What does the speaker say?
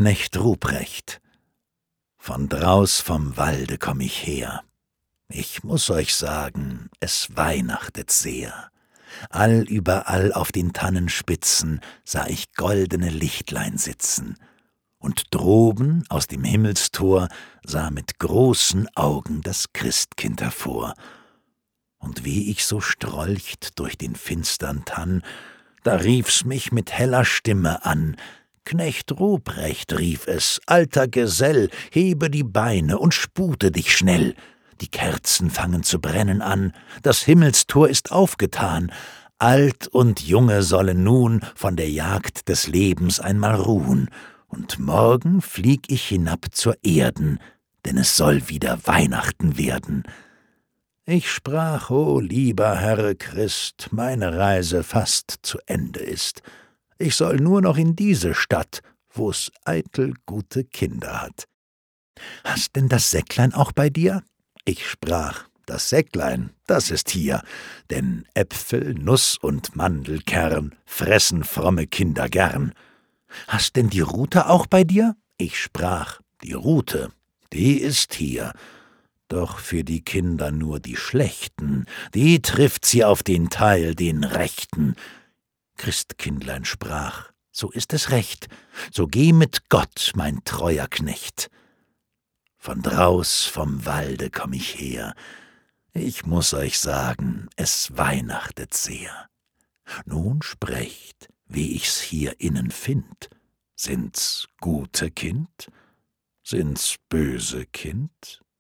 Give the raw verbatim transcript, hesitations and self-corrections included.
Knecht Ruprecht. Von draus vom Walde komm ich her. Ich muß euch sagen, es weihnachtet sehr. Allüberall auf den Tannenspitzen sah ich goldene Lichtlein sitzen, und droben aus dem Himmelstor sah mit großen Augen das Christkind hervor. Und wie ich so strolcht durch den finstern Tann, da rief's mich mit heller Stimme an: »Knecht Ruprecht«, rief es, »alter Gesell, hebe die Beine und spute dich schnell. Die Kerzen fangen zu brennen an, das Himmelstor ist aufgetan. Alt und Junge sollen nun von der Jagd des Lebens einmal ruhen, und morgen flieg ich hinab zur Erden, denn es soll wieder Weihnachten werden.« Ich sprach: »O lieber Herr Christ, meine Reise fast zu Ende ist. Ich soll nur noch in diese Stadt, wo's eitel gute Kinder hat. Hast denn das Säcklein auch bei dir?« Ich sprach: »Das Säcklein, das ist hier, denn Äpfel, Nuss und Mandelkern fressen fromme Kinder gern. Hast denn die Rute auch bei dir?« Ich sprach: »Die Rute, die ist hier. Doch für die Kinder nur die Schlechten, die trifft sie auf den Teil, den Rechten.« Christkindlein sprach: »So ist es recht, so geh mit Gott, mein treuer Knecht. Von draus vom Walde komm ich her. Ich muß euch sagen, es weihnachtet sehr. Nun sprecht, wie ich's hier innen find. Sind's gute Kind? Sind's böse Kind?«